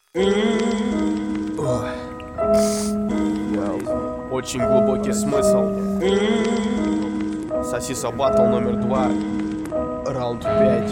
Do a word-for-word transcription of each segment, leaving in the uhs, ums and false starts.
Ой. Очень глубокий смысл. Сосиса батл номер два. Раунд пять.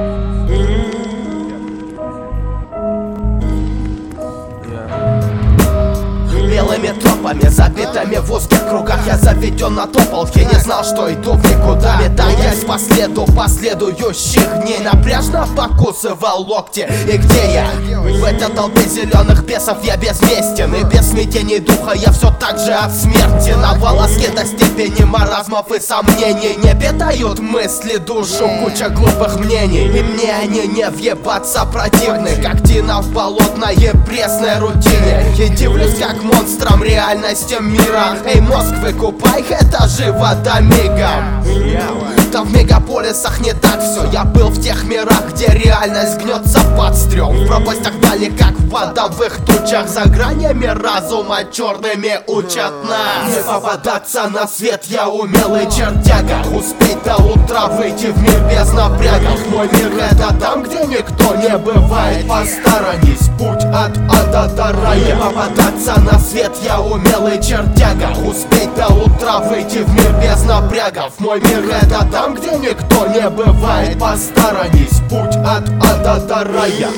Белыми тропами, забитыми в узких кругах, я заведен на тополке, не знал, что иду в никуда. Метаясь по следу последующих дней, напряжно покусывал локти. И где я? В этой толпе зеленых бесов я безвестен. И без смятений духа я все так же от смерти. На волоске до степени маразмов и сомнений. Не питают мысли душу, куча глупых мнений. И мне они не въебаться противны, как тина в болотной пресной рутине. И дивлюсь, как монстрам реальностям мира. Эй, мозг, выкупай, это же вода мигом. Там в мегаполисах не так все. Я был в тех мирах, где реальность гнется под стрём. В пропастях дали, как в водовых тучах. За гранями разума черными учат нас. Не попадаться на свет, я умелый чертяга. Успеть до утра выйти в мир без напрягов. Мой мир это там, где никто не бывает. Посторонись, путь от ада до рая. Не попадаться на свет, я умелый чертяга. Успеть до утра выйти в мир без напрягов. Мой мир это там, где никто не бывает. Посторонись, путь от ада до рая.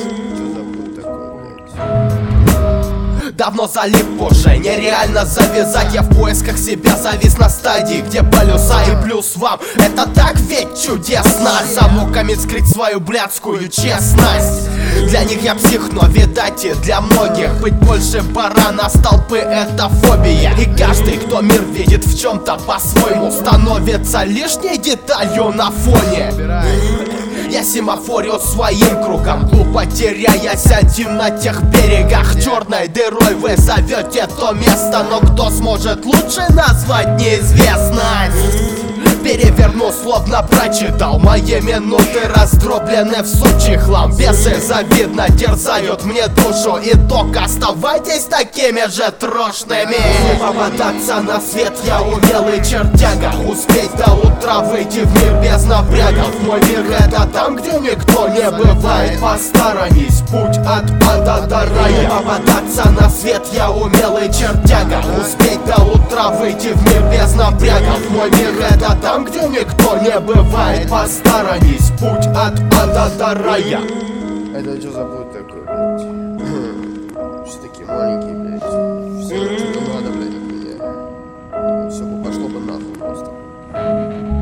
Давно залип уже, нереально завязать. Я в поисках себя завис на стадии, где полюса и плюс вам. Это так ведь чудесно. За муками скрыть свою блядскую честность. Для них я псих, но видать и для многих быть больше барана с толпы это фобия. И каждый, кто мир видит в чем-то по-своему, становится лишней деталью на фоне. Я семафорю своим кругом, глупо теряясь один на тех берегах. Черной дырой вы зовете то место, но кто сможет лучше назвать неизвестность? Переверну, словно прочитал. Мои минуты раздроблены в сучий хлам. Бесы завидно терзают мне душу. Итог, оставайтесь такими же трошными. Не попадаться на свет, я умелый чертяга. Успеть до утра выйти в мир без напрягов. Мой мир это там, где никто не бывает. Посторонись, путь от ада до рая. Не попадаться на свет, я умелый чертяга. Успеть до утра выйти в мир без напрягов. Мой мир это там, где никто не бывает. Посторонись, путь от ада до рая. Это что за путь такой, блядь? Все такие маленькие, блядь. Все что-то надо, блядь, от меня. Все бы пошло бы нахуй просто.